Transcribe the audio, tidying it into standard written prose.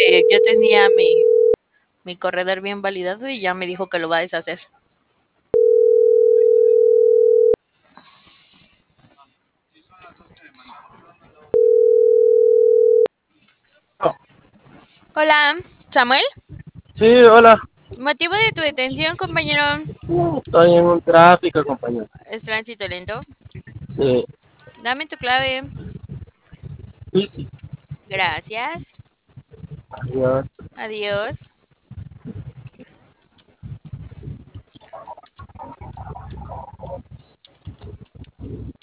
yo tenía mi corredor bien validado y ya me dijo que lo va a deshacer. Hola, Samuel. Sí, hola. Motivo de tu detención, compañero. Estoy en un tráfico, compañero. Es tránsito lento. Sí, Dame tu clave. sí, sí. Gracias. Adiós. Adiós.